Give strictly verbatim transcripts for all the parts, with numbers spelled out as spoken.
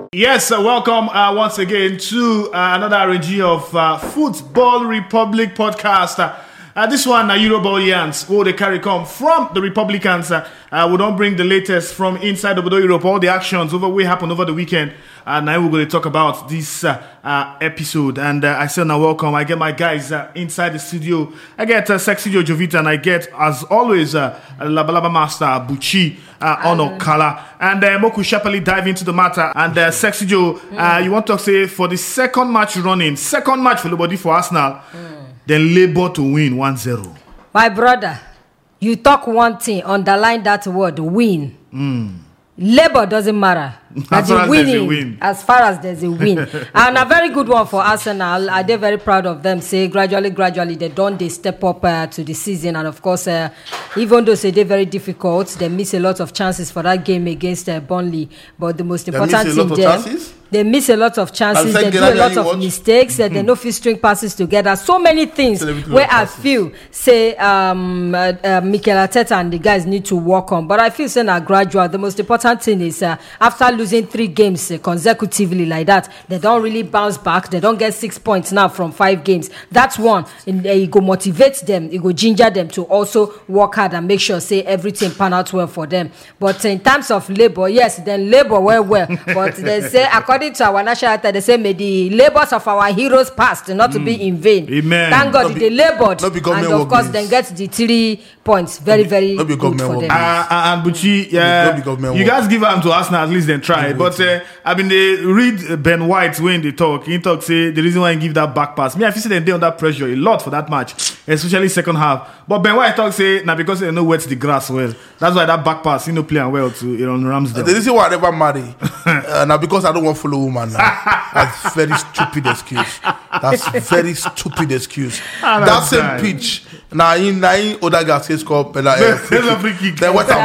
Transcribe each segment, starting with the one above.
Yes, uh, welcome uh, once again to uh, another R N G of uh, Football Republic podcast. Uh, uh, this one, uh, Eurobalians, who they carry come from the Republicans. Uh, uh, we don't bring the latest from inside of Europe, all the actions over what happened over the weekend. And uh, now we're going to talk about this uh, uh, episode. And uh, I say now welcome. I get my guys uh, inside the studio. I get uh, Sexy Joe Jovita, and I get, as always, uh, Labalaba Master Buchi uh, Ono Kala. And uh, Moku Shapali dive into the matter. And uh, Sexy Joe, mm. uh, you want to say for the second match running, second match for the body for Arsenal, mm. then Labour to win one zero. My brother, you talk one thing, underline that word, win. Mm. Labour doesn't matter. As far as there's a win. As far as there's a win. And a very good one for Arsenal. I did very proud of them. Say gradually, gradually, they don't they step up uh, to the season. And of course, uh, even though say they're very difficult, they miss a lot of chances for that game against uh, Burnley. But the most important thing them, they miss a lot of chances. They do a lot of watch. mistakes. Mm-hmm. Uh, they no fit string passes together. So many things where I passes. feel say um, uh, uh, Mikel Arteta and the guys need to work on. But I feel say now gradual. The most important thing is uh, after losing three games uh, consecutively like that, they don't really bounce back. They don't get six points now from five games. That's one. And uh, it go motivate them. It go ginger them to also work hard and make sure say everything pan out well for them. But uh, in terms of Labour, yes, then Labour well well. But they say according to our national anthem, they say may the labours of our heroes past not mm. to be in vain. Amen. Thank God they laboured, and of course then get the three points. Very very good for them. Uh, and Buchi, yeah, you guys give them to Arsenal, at least then try. But uh, I mean, they read Ben White when they talk. He talk say the reason why he give that back pass. Me, I feel say they under pressure a lot for that match, especially second half. But Ben White talk say now because they know wet the grass well. That's why that back pass, you know, playing well to Aaron Ramsdale. The reason why I never marry uh, now because I don't want to follow woman. Now. That's very stupid excuse. That's very stupid excuse. That same die. pitch. Now in nine other guys say score. Then what I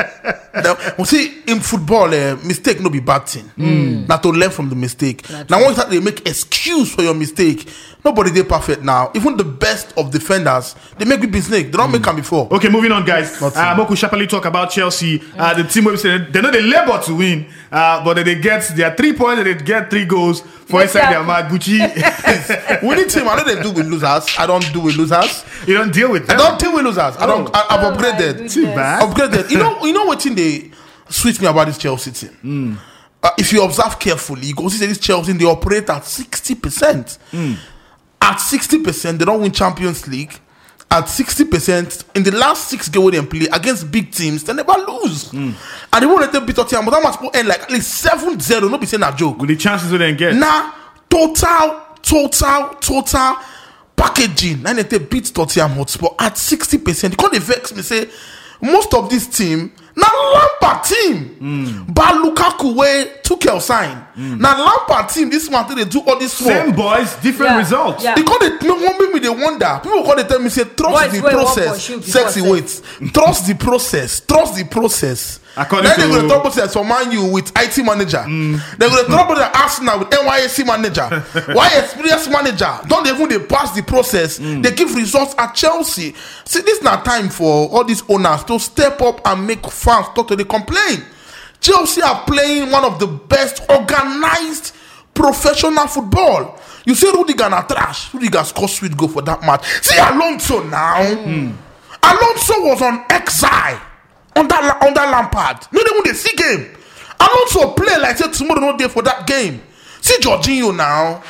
wear. You see in football, uh, mistake no be bad thing. Mm. Now to learn from the mistake. That's now right. Once they make excuse for your mistake, nobody they perfect now. Even the best of defenders, they make big mistake. They don't mm. make them before. Okay, moving on, guys. Uh, Moku Shapali talk about Chelsea. Mm. Uh, the team where we say they know they labor to win, uh, but they get their three points. They get three goals for yes, inside their mad Gucci. Winning team, I know they do with losers. I don't do with losers. You don't deal with them. I don't deal with losers. I don't. I, I've oh upgraded. Too bad. Upgraded. You know. You know what thing they sweet me about this Chelsea team. Mm. Uh, if you observe carefully, you go see this Chelsea they operate at sixty percent. Mm. At sixty percent, they don't win Champions League. At sixty percent, in the last six games they play against big teams, they never lose. Mm. And they won't let them beat Tottenham, but that must end like at least seven zero. No be saying a joke. With the chances they didn't get. Now, total, total, total packaging. And they beat Tottenham Hotspur at sixty percent. Because they vex me say, most of this team, now Lampard team, mm. but Lukaku way Tuchel sign. Mm. Now Lampard team, this month they do all this same work. boys, different yeah. results. Yeah. Because they make me they wonder. People call they tell me say trust boys the process. Sexy wait, trust the process. Trust the process. According then to they're going to talk about for Man U with I T manager. Mm. They're going to talk about Arsenal with N Y S C manager. Why experienced manager? Don't they even they pass the process? Mm. They give results at Chelsea. See, this is not time for all these owners to step up and make fans talk to the complain. Chelsea are playing one of the best organized professional football. You say Rudiger na trash. Rudiger scored sweet goal for that match. See Alonso now. Mm. Alonso was on exile. Under, under Lampard. No, they won the see game. Alonso play like say tomorrow no day for that game. See Jorginho now.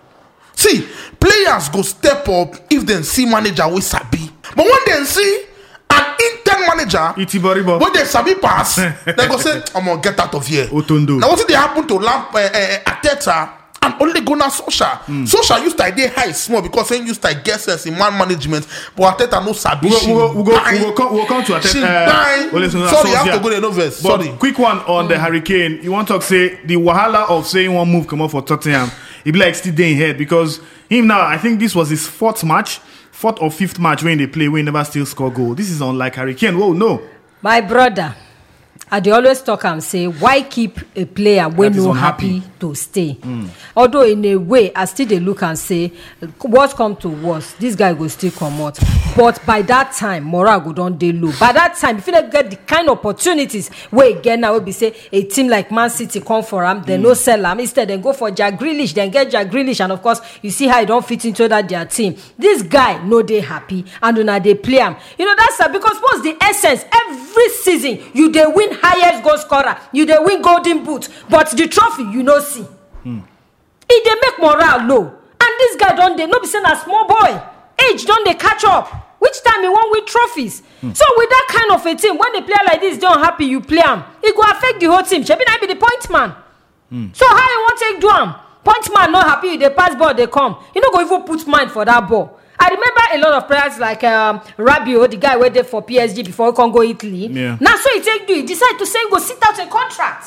See, players go step up if they see manager with Sabi. But when they see an intern manager, when they Sabi pass, they go say, I'm going to get out of here. Otondo. Now what did they happen to Lamp, uh, uh, Arteta? And only Gunnar Solskjaer. Mm. Solskjaer used to idea high small because he used to guess us in man management. But Arteta no sabi. We'll, we'll, we'll, go, we'll, come, we'll come to Arteta. Uh, well, Sorry, you have to go to the novice. Sorry. Quick one on mm. the Hurricane. You want to talk, say, the wahala of saying one move come up for Tottenham. It be like still day ahead because him now, I think this was his fourth match, fourth or fifth match when they play, when he never still score goal. This is unlike Hurricane. Whoa, no. My brother, I dey always talk and say, why keep a player when no happy to stay? Mm. Although in a way, I still dey look and say, what come to worse, this guy go still come out. But by that time, morale go don dey low. By that time, if you don't get the kind of opportunities where again now will be say a team like Man City come for him, they mm. no sell him. Instead, then go for Jack Grealish, then get Jack Grealish, and of course, you see how he don't fit into that their team. This guy no dey happy, and una dey play him. You know that's uh, because what's the essence? Every season you dey win highest goal scorer, you dey win golden boot, but the trophy you no see. Hmm. It dey make morale low, and this guy don dey no be saying a small boy. Age don dey catch up. Which time he won with trophies? Hmm. So with that kind of a team, when a player like this don't happy, you play him. It go affect the whole team. Shebi na be the point man. Hmm. So how you want take do him? Point man not happy. They pass ball, they come. You no go even put mind for that ball. I remember a lot of players like um, Rabiot, the guy waited for P S G before he can go Italy. Yeah. Now, so he take do, he decide to say he go sit out a contract.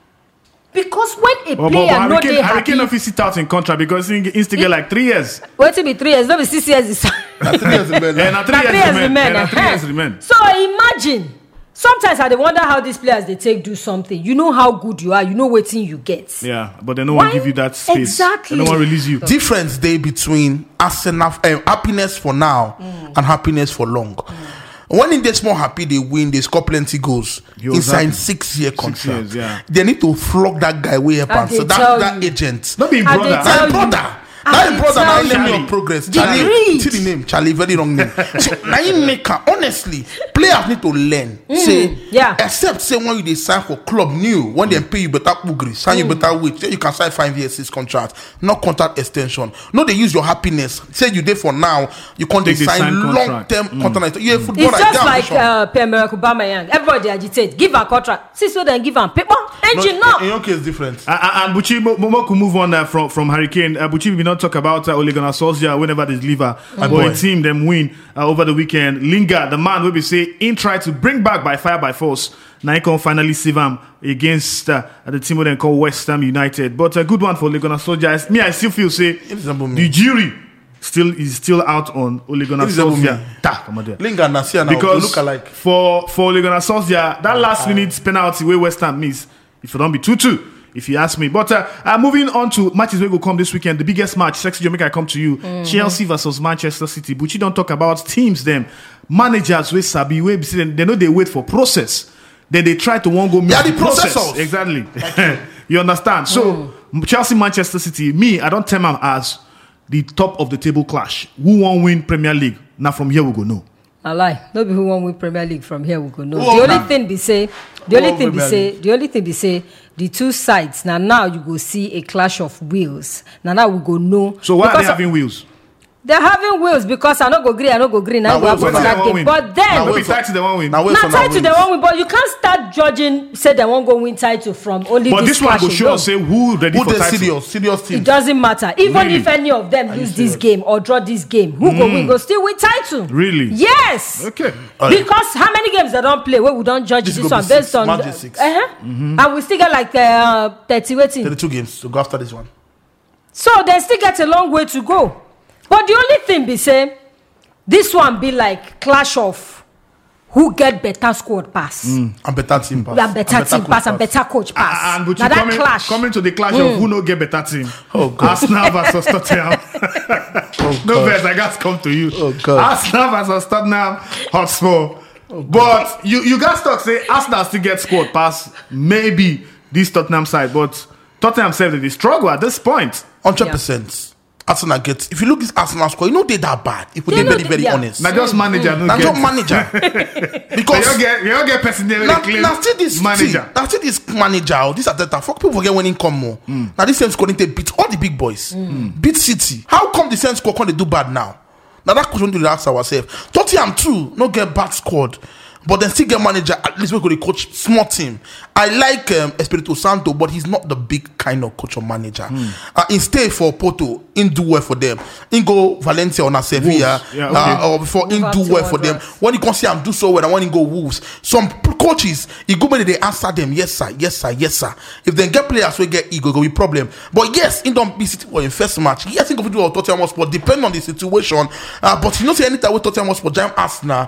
Because when a oh, player but, but no dey happy, Harry Kane no fit sit out in contract because he needs to get like three years. Wait till be three years, no be six years. Na three years remain. Yeah, na three years remain. Na three years remain. So imagine. Sometimes I dey wonder how these players they take do something. You know how good you are. You know what thing you get. Yeah, but they no one give you that space. Exactly. They no one release you. Difference day between Arsenal, uh, happiness for now mm. and happiness for long. Mm. When in this more happy, they win, they score plenty goals. He signed six year contract. Six years, yeah. They need to flog that guy way up. And so that, that agent. Not being brother. That brother. That brother now enemy of progress. Charlie, see the name. Charlie, very wrong name. So now you make her, honestly, players need to learn. Mm, say, yeah. Except say when you dey sign for club new, when they pay you better bugri, sign mm. you better wage, then you can sign five years six contract, not contract extension. No, they use your happiness. Say you there for now, you can't sign, sign long term mm. contract. You're a footballer. It's just like uh, Pierre-Emerick Aubameyang. Everybody agitate, give a contract. See so then give him paper. Engine no, no. In your case, different. Uh, uh, and Buchi, Momo could move on uh, from from Harry Kane. Uh, Buchi, we not talk about uh, Ole Gunnar Solskjaer whenever they deliver, mm. but a team them win uh, over the weekend. Lingard, the man will be say in try to bring back by fire by force. Now he can finally save him against uh, the team we then call West Ham United. But a good one for Ole Gunnar Solskjaer. Me, I still feel say the jury still is still out on Ole Gunnar Solskjaer. Lingard Nasia now because look alike. for for Ole Gunnar Solskjaer, that last minute penalty where West Ham miss, if it don't be two two. If you ask me. But uh, uh, moving on to matches where will come this weekend, the biggest match, Sexy Jamaica, I come to you. Mm-hmm. Chelsea versus Manchester City. But you don't talk about teams, them. Managers, we sabi, we they know they wait for process. Then they try to one go yeah, the process. Processors. Exactly. You understand? So, mm. Chelsea, Manchester City, me, I don't tell them as the top of the table clash. Who won't win Premier League? Now from here we go, no. I lie. No be who won't win Premier League from here we go, no. Oh, the only nah. thing be say, the only oh, thing be say, League. the only thing be say, the two sides now now you go see a clash of wheels. Now now we go know. So why are they having wheels? They're having wheels because I don't go green, I don't go green. Now go happen to that game. Win. But then now we tied to the one win. Now not tied to the one win, but you can't start judging. Say they won't go win title from only. But this this one go show say who ready who for title. Serious, serious team. It doesn't matter. Even really? if any of them lose this game or draw this game, who mm. go win go still win title. Really? Yes. Okay. Because how many games they don't play? Where we don't judge this, this one based on. Uh, six. Uh-huh. Mm-hmm. And we still get like uh, thirty waiting. thirty-two games to go after this one. So they still get a long way to go. But the only thing be say, this one be like clash of who get better squad pass. Mm. And better team pass. And better and team better pass and better coach pass. Uh, and but now you that coming, clash. coming to the clash mm. of who no get better team. Oh God. Arsenal versus Tottenham. oh, no verse, I got to come to you. Oh God. Arsenal versus Tottenham Hotspur. Oh, but you, you guys talk say Arsenal still get squad pass. Maybe this Tottenham side, but Tottenham said that they struggle at this point. one hundred percent. Yeah. Arsenal gets. If you look at this Arsenal score, you know they that bad. If we're very, very yeah. honest. Now just manager. Mm. Now just manager. Because you get, you get personally claim now still this manager. Now still this manager. This Ateta. Fuck people forget when income more. Mm. Now this same score they beat all the big boys. Mm. Beat City. How come the same score can they do bad now? Now that question we ask ourselves. Tottenham too. No get bad squad. But then still get manager, at least we could coach small team. I like um, Espirito Santo, but he's not the big kind of coach or manager. Mm. Uh, instead for Porto, in do well for them. In go Valencia or Sevilla, yeah, okay. uh, or before in do well for them. When you can see him do so well, and when he go Wolves, some coaches, you go they answer them, yes sir, yes sir, yes sir. If they get players, we get ego, go be problem. But yes, in don't be City or in first match. Yes, in go do Tottenham Hotspur, depend on the situation. Uh, but you know, say anytime with Tottenham Hotspur, jam Arsenal.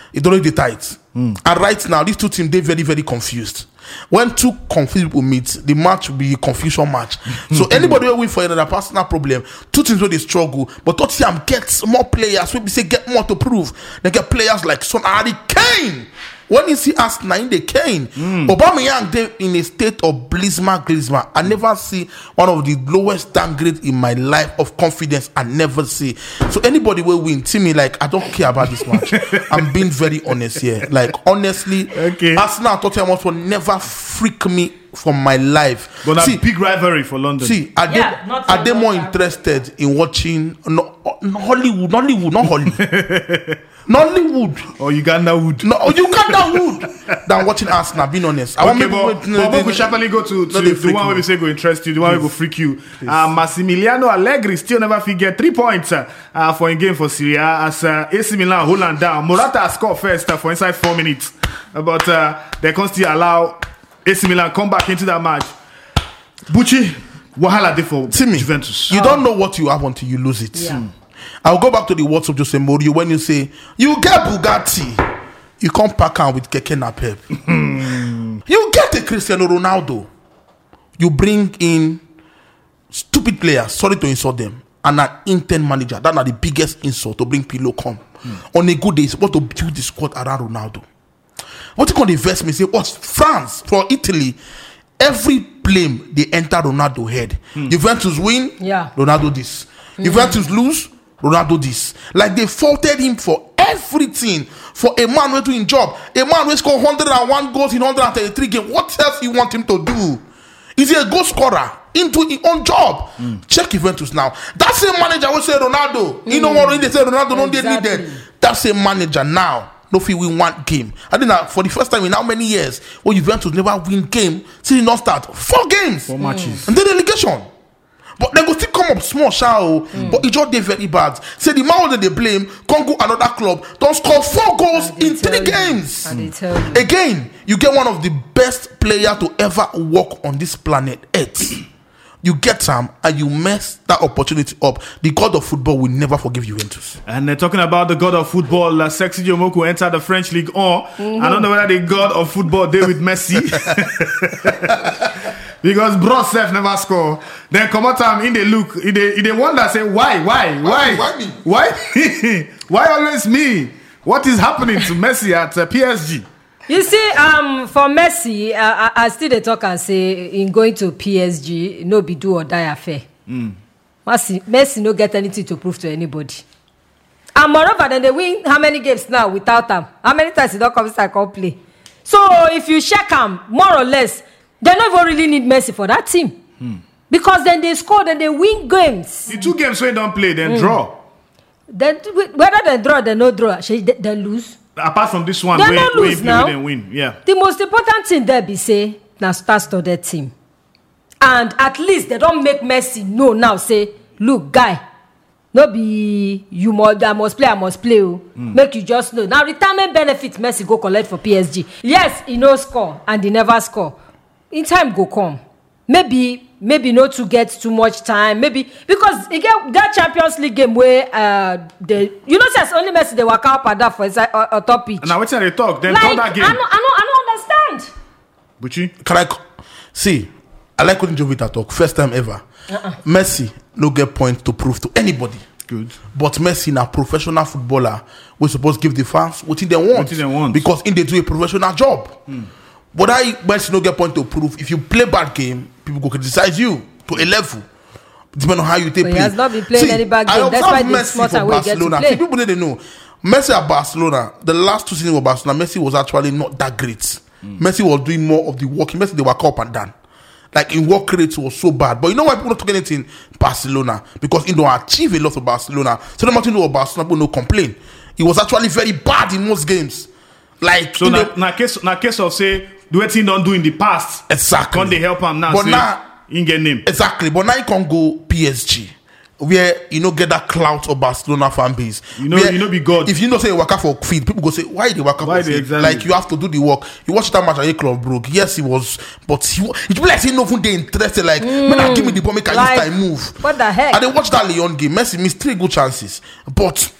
it don't dey tight. Mm. And right now, these two teams they very very confused. When two confused people meet, the match will be a confusion match. So anybody will win for another personal problem. Two teams where they struggle, but Tottenham gets more players. We say get more to prove. They get players like Son Harry Kane. When you see Arsenal in the Kane, mm. Aubameyang they in a state of blisma glisma. I never see one of the lowest downgrades in my life of confidence. I never see. So anybody will win. See me like I don't care about this match. I'm being very honest here. Like honestly, okay. Arsenal Tottenham will never freak me from my life. But see, a big rivalry for London. See, are yeah, they are they more interested in watching no, no, Hollywood, Hollywood, not Hollywood. Nollywood or Uganda Wood, no, or Uganda Wood, than watching Arsenal. Being honest, I okay, want but, people. But, but we sharply go to, to the one where we say go interest you, the one where we go freak you. Uh, Massimiliano Allegri still never figure three points uh, uh, for a game for Syria as uh, A C Milan hold on down. Morata scored first uh, for inside four minutes, uh, but uh, they can still allow A C Milan come back into that match. Bucci, wahala dey for Timmy, Juventus. You oh. don't know what you have until you lose it. Yeah. I'll go back to the words of Jose Mourinho when you say you get Bugatti, you come pack on with Keke Napep. You get a Cristiano Ronaldo, you bring in stupid players. Sorry to insult them, and an intern manager. That's not the biggest insult to bring Pirlo come mm. on a good day. What to build the squad around Ronaldo? What you call the investment? Say what France for Italy. Every blame they enter Ronaldo head. Mm. Juventus win, yeah. Ronaldo this. Mm. Juventus lose, Ronaldo this. Like they faulted him for everything. For a man who doing job, a man who scored one hundred and one goals in one hundred thirty-three games. What else you want him to do? Is he a goal scorer into his own job? Mm. Check Juventus now. That same manager will say Ronaldo. Mm. You know what? When they say Ronaldo, don't exactly. they need that? That same manager now. No fee win one game. I think that for the first time in how many years, well, Juventus never win game since not start four games, four matches, and then relegation. But they go still come up small, shall mm. but it just did very bad. Say the man that they blame, Congo another club, don't score four goals in three you. games. Mm. You. Again, you get one of the best players to ever walk on this planet Earth. You get some and you mess that opportunity up. The God of football will never forgive Juventus. And they're talking about the God of football. Uh, Sexy Jomoku entered the French League on. Mm-hmm. I don't know whether the God of football did with Messi. Because Bro Sef never score. Then come out time in the look, in the, in the wonder, say, why, why, why? Why me? Why, why always me? What is happening to Messi at uh, P S G? You see, um, for Messi, uh, I, I still dey talk and say in going to P S G, no be do or die affair. Mm. Messi, Messi no get anything to prove to anybody. And moreover, then they win how many games now without him? How many times he don't come inside and play? So if you check him, more or less, they don't even really need Messi for that team. Mm. Because then they score, then they win games. The two games when they don't play, then mm. draw. Then whether they draw, they no draw, they, they lose. Apart from this one, they where, not where lose now. They win. Yeah. The most important thing there be say now start to that team, and at least they don't make Messi know now. Say, look, guy, no be you must I must play, I must play. Oh. Mm. Make you just know now. Retirement benefits Messi go collect for P S G. Yes, he no score and he never score. In time go come. Maybe maybe not to get too much time. Maybe because he get that Champions League game where uh the you know says only Messi they work out at that for inside uh, uh, top pitch. And now what's they talk? Then like, talk that game. I don't, I don't, I don't understand. Bucci? Can I see? I like when Jovita talk. First time ever. Uh-uh. Messi no get point to prove to anybody. Good. But Messi na professional footballer. We supposed give the fans what they want. What they want. Because in they do a professional job. Hmm. But I Messi no get point to prove. If you play bad game, people go criticize you to a level. Depending on how you take play. He has not been playing See, any bad game. That's why they smart and we get to play. See, people didn't know. Messi at Barcelona, the last two seasons of Barcelona, Messi was actually not that great. Mm. Messi was doing more of the working. Messi, they were up and down. Like in work rates was so bad. But you know why people don't talk anything Barcelona? Because he don't achieve a lot for Barcelona. So no matter what Barcelona, people no complain. He was actually very bad in most games. Like so na, na case na case of say the way he don't do in the past. Exactly. Can't they help him now? But say, now he get name. Exactly. But now he can go P S G. Where you know get that clout of Barcelona fan base. You know, where, you know be God. If you know say you work out for feed, people go say, why they work out for feed? Exactly? Like you have to do the work. You watch that match at a club broke. Yes, he was, but he it's like he no they interested. Like, mm, man, give me the ball, make I like, use time move. What the heck? And they watch that Lyon game. Messi missed three good chances, but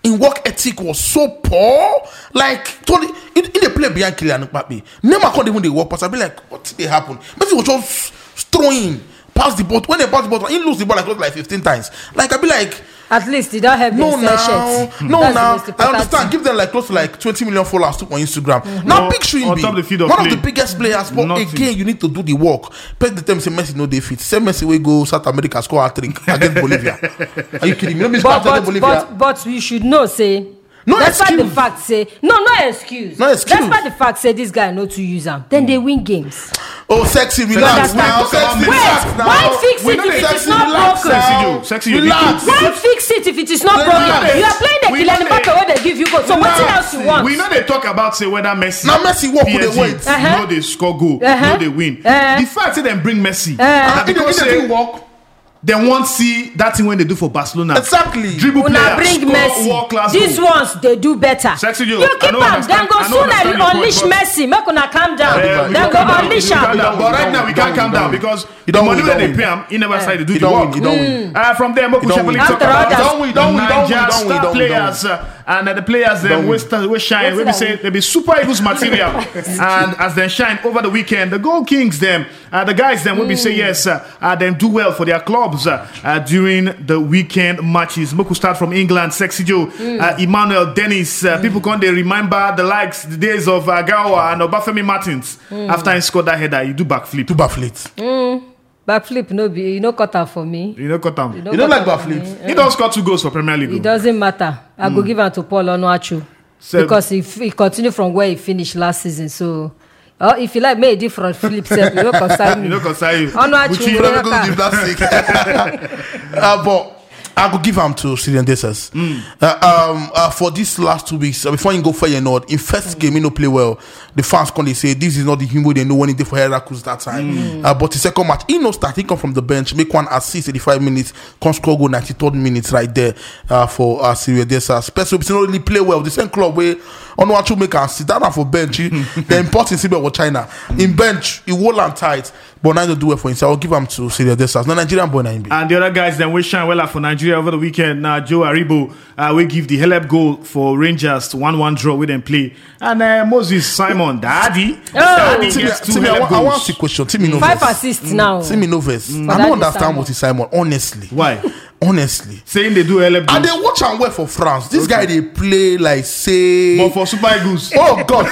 in work ethic was so poor. Like, totally, in, in the play behind Kylian Mbappe, Neymar couldn't even the work pass. I'd be like, what did happen? Messi was just throwing, pass the ball. When they pass the ball, he lose the ball like, like fifteen times. Like, I'd be like, at least he don't have no the now, shirt. no That's now. the most I understand. important Give them like close to like twenty million followers too on Instagram. Mm-hmm. Now, No, big should on be top of the field of one play. of the biggest players. But Nothing. again, you need to do the work. Peg the time say Messi no dey fit. Say Messi we go South America score a trick against Bolivia. Are you kidding me? Let me score But, against but, Bolivia. but, but we should know, say, No despite excuse. the fact, say, no, no excuse. No excuse. Despite the fact, say, this guy no to use them, then they win games. Oh, sexy, relax understand? now. Talk about Sexy, Messi. relax Wait, now. why fix We it know if the it is sexy, not relax broken? now. Sexy you, sexy you, Relax. Why fix it if it is not Relax. broken? You are playing the We Kylian know Mbappe they- where they give you goal. So what Relax. else you want? We know they talk about say whether Messi. Now Messi work with P S G, the weight. Uh-huh. You know they score goal. Uh-huh. You know they win. Uh-huh. The fact that they bring Messi, Uh-huh. na If they- because if they say do work, they won't see that thing when they do for Barcelona. exactly. Dribble Una players, bring score Messi. world-class These goal. ones they do better. Sexy Joe, You I keep don't am, understand- then go I don't soon understand and your point, unleash but- Messi. Make una calm down. Yeah, we Then don't- go we don't- unleash we don't calm him. down. But right now we You can't don't calm win, down you because You the don't money win, where you they don't pay him, he never started to do You the don't work. win, you don't win. Uh, from there, Moku You don't Shepard win. talk After about all that- Don't win, don't win, don't win, Niger don't win, star don't win, don't players uh, and uh, the players them win. we start we shine. Yes, We be that say win. they be super Eagles material, and as they shine over the weekend, the Gold Kings them, uh, the guys them will be say yes, uh, uh, them do well for their clubs uh, uh, during the weekend matches. Moku start from England, Sexy Joe, uh, Emmanuel Dennis. Uh, People can they remember the likes, the days of uh, Gawa and Obafemi Martins. After he scored that header, he do backflip. Two backflips. Backflip no be you no cut am for me. You know, cut him. You don't cut like am for me. backflips? He don't score two goals for Premier League. It oh. doesn't matter. I go give am to Paul Onuachu So- because he, he continue from where he finished last season. So, uh, if you like, make a different flip step. You no concern You me. know, concern you. Onuachu, Gucci, you But know, I'm gonna give that sick. uh, but I could give him to Syrian Dessers. Uh, um, uh, for these last two weeks, uh, before you go for your nod, in first game, he no play well. The fans come, they say, this is not the him way they know when he did for Heracles that time. Uh, but the second match, he no start, he come from the bench, make one assist eighty-five minutes, come score goal ninety-third minutes right there uh, for uh, Syrian Dessers. Especially if he not really play well. The same club where on what you make and sit down for bench, he, the important thing was China. In bench, he hold and tight, but now he do it for himself. I'll give him to Syrian Dessers. No Nigerian boy, na And the other guys then we shine well for Nigeria over the weekend. Now Joe Aribo uh, we give the help goal for Rangers to one one draw with them play. And uh, Moses Simon, Daddy, Daddy Timmy, gets two Timmy, I, help want, I want goals. the question. Timmy no five verse. assists now. Timmy no verse. I that don't is understand Simon. what is Simon. Honestly, Why? honestly. Saying they do help And goals. they watch and work for France. This guy they play like say. But for Super Eagles, Oh God!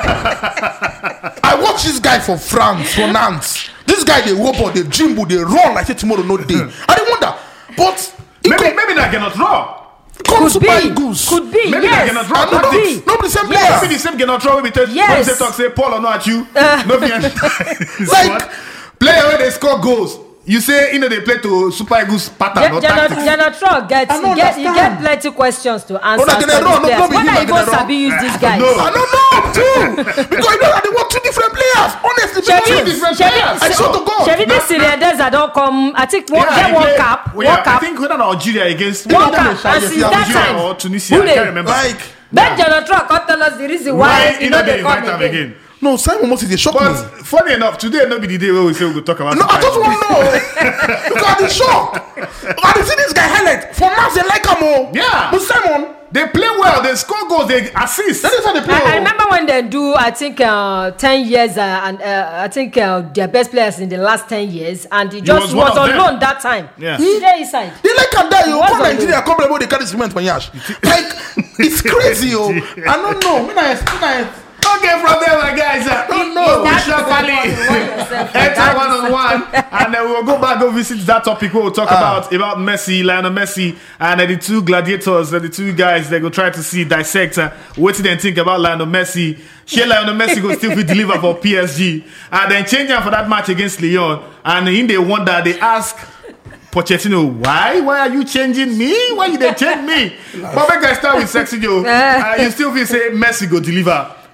I watch this guy for France, for Nantes. This guy they robot, they jimbo, they run like say tomorrow no day. I don't wonder, but he maybe come, maybe that cannot draw. come Could Super be. Eagles. Could be. Maybe yes. they cannot draw And no, tactics. no, no, the same Yes. Maybe player. the same cannot draw. Maybe tell Yes. when they talk say Paul or not at you. No be Like- player when they score goals. You say you know they play to Super Eagles pattern or tactics. General get I you don't get you get understand. plenty questions to answer. like for General, these no, players. no be When him I like go General. sabi use these guys. No. I don't know too because you know that they want two different players. Honestly, Shebi two different Shebi players. I swear to God. Shebi this Syrian Deza don come. I think one Yeah, get he one played- cap, well, yeah, one cap, I think whether Algeria against one don't know cap, Shai and if since you have that Algeria time, or Tunisia, who I they- can't remember. Like Ben Jonathan come tell us the reason why Why he you no know they dey come invite them again. again? no, Simon Moses they shock But me. funny enough, today not be the day where we say we go talk about. No, I Super just Eagles. want to know because I'm shocked. I see this guy highlight for Mars they like him oh. Yeah. But Simon, They play well. They score goals. They assist. that is how they play. I, I oh. remember when they do, I think, uh, ten years, uh, and uh, I think uh, their best players in the last ten years, and he just was was, one of on them. loan that time. Yeah. He there inside. They like and die, you What's come on Nigeria, come about they carry cement for yash. Like it's crazy, yo. I don't know. When I, when I, Okay, from there, my guys. Uh, don't know. We shall finally enter one on one, and then we'll go back go visit that topic. Where we'll talk Ah. about about Messi, Lionel Messi, and uh, the two gladiators, uh, the two guys. They go try to see dissect uh, what did they think about Lionel Messi. Share Lionel Messi go still be deliver for P S G, and then change him for that match against Lyon. And in they wonder, they ask Pochettino, why? Why are you changing me? Why you they change me? But make I start with Sexy Joe. Uh, you still feel say Messi go deliver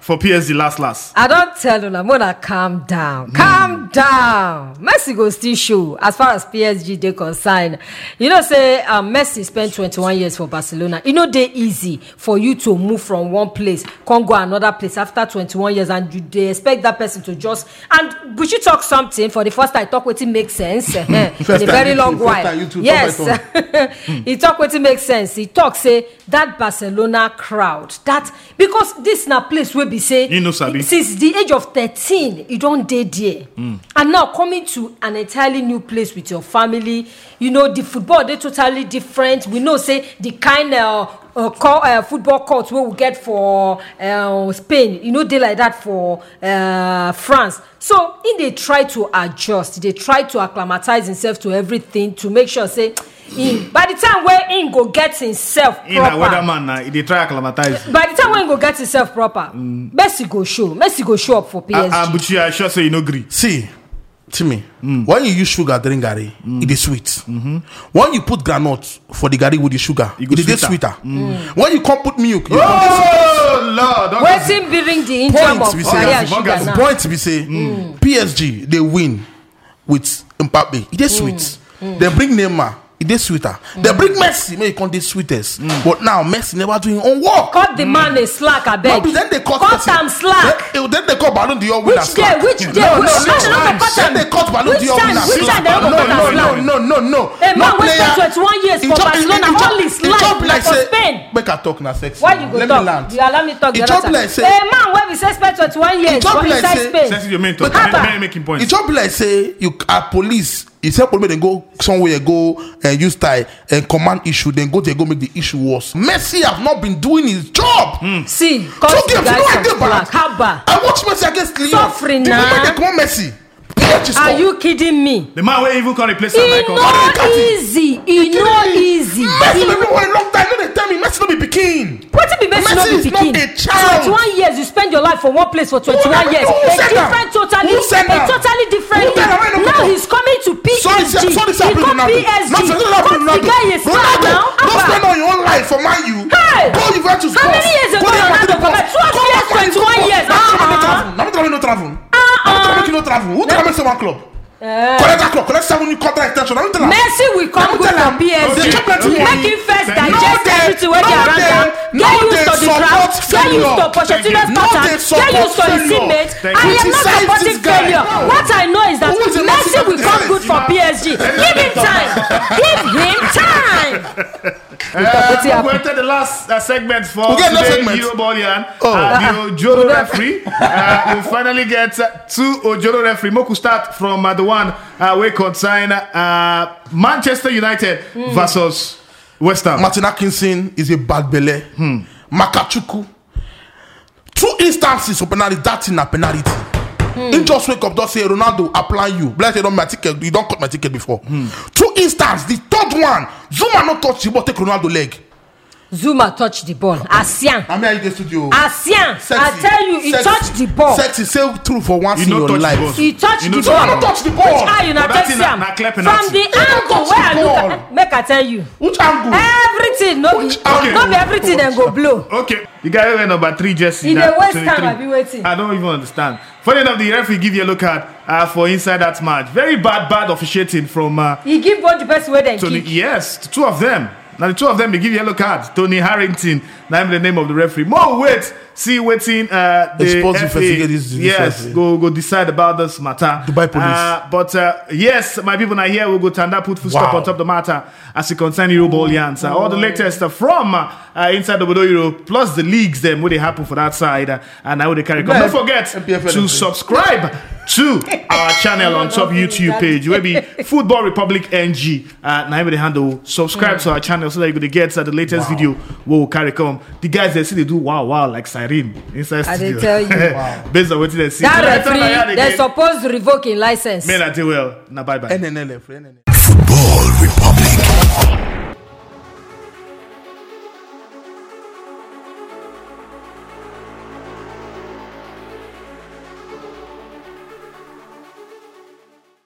for P S G last last. I don't tell you, I'm gonna calm down. Mm. Calm down. Messi go still show as far as P S G they concerned. You know, say um, Messi spent twenty-one years for Barcelona. You know, they easy for you to move from one place, come go another place after twenty-one years, and you, they expect that person to just. And we should talk something for the first time. Talk with it makes sense in a very long YouTube, while. Yes, he talk with it makes sense. He talk say that Barcelona crowd that because this na place where be say you know, Sabi. Since the age of thirteen you don't dey there mm. and now coming to an entirely new place with your family, you know the football they totally different. We know say the kind of uh, call, uh, football courts where we get for uh, Spain, you know they like that for uh, France. So in they try to adjust, they try to acclimatize himself to everything to make sure say in, by the time where in go get himself proper, in a weatherman now, they try acclimatize. By the time when go get himself proper, mm. Messi go show, Messi go show up for P S G. Uh, uh, but you are sure say you no agree. See, Timmy, mm. when you use sugar drink gari, mm. it is sweet. Mm-hmm. When you put granite for the gari with the sugar, it is sweeter. sweeter. Mm. Mm. When you can't put milk, you oh Lord! Waiting bring the interim of Maria sugar now. Point to be say, mm. P S G they win with Mbappe. It is sweet. Mm. They bring Neymar. It is sweeter. Mm. They bring Messi, make it come the sweetest. Mm. But now Messi never doing own work. Cut the mm. man a slack, I beg. No, then they cut cut them slack. Then, then they cut Ballon d'Or winner slack. Which day? Which day? No, which no, no, no, no, Then they cut Ballon d'Or winner slack. Which time? No, no, no, no, no, no. A man wait for twenty-one years for Barcelona. All his life like for Spain. Make I talk now, sexy. Why you go let talk? Me land. You allow me talk. The other time. Like say, a man when we say spend twenty-one years for inside Spain. Sexy, you mean talk. Making points. It just be like say you are police. It's help me then go somewhere, go and use tie and command issue, then go to go make the issue worse. Messi have not been doing his job. Mm. See, cause two games, no idea bad. How bad? I watch Messi against Lyon. Suffering the now. moment they come on Messi. Are you kidding me? The man where even can replace him. It's not easy. It's not easy. Messi been for a long time. No, they tell me Messi no be pikin. What if Messi, Messi not be pikin? twenty-one years you spend your life for one place for twenty-one years. A different, totally, a totally different. Now he's coming to P S G. Sorry, sorry, he come P S G. What the guy is now? Don't spend all your own life for Man U. Hey, go Juventus. How many years ago Ronaldo come back? twelve years, twenty-one years. I'm not traveling, no travel. I'm not no travel. Who travel to one club? Uh, collect that club, collect seven new contract extension. Messi will come good for P S G. Make him first digest everything when they around them. Get used to the crowd. Get used to Pochettino's pattern. Get used to his teammates. I am not supporting failure. What I know is that Messi will come good for P S G. Give him time. Give him time. Uh, we entered the last uh, segment for we'll today, Eurobolian. Oh. Uh, the Ojoro referee. Uh, we'll finally get uh, two Ojoro referee. Moku start from uh, the one uh, we consign uh, Manchester United mm. versus West Ham. Martin Atkinson is a bad belly. Hmm. Makachuku. Two instances of penalty. That's in a penalty. Hmm. In just wake up, just say Ronaldo apply you. Bless you, don't my ticket. You don't cut my ticket before. Hmm. Two instances. The third one, Zuma not touch the ball, take Ronaldo leg. Zuma touched the ball. Asian. I'm here in the studio. Asian. I tell you, he sexy. touched the ball. Sexy, say true for once in your life. He touched you the ball. Zuma not touch the ball. Which eye you not touch him? From the angle where I look at, make I tell you. Which angle? Everything. No, Which be, okay. Not be everything then go blow. Okay. The guy wearing number three jersey. In the West Ham, I be waiting. I don't even understand. Funny enough, the referee give yellow card uh, for inside that match. Very bad, bad officiating from. Uh, he give both the person where they kick. Yes, two of them. Now the two of them they give yellow cards. Tony Harrington, name the name of the referee. More wait, see waiting. Uh, the F A, this, yes, this go go decide about this matter. Dubai police. Uh, but uh, yes, my people are here. We'll go Tanda put full stop wow. on top of the matter as it concerns Eurobolians. Uh, all the latest uh, from uh, uh, inside the Bodo Euro plus the leagues them where they happen for that side uh, and how they carry. Don't forget to subscribe to our channel on top YouTube page. Where be Football Republic N G. Uh, now the handle. Subscribe mm. to our channel so that you can get uh, the latest wow. video. We'll carry come. The guys they see they do wow wow like siren inside I studio. I tell you, wow. Based on what they see. That referee, they're supposed to revoke in license. Men, I tell well. Now bye bye. N N L F. Football Republic.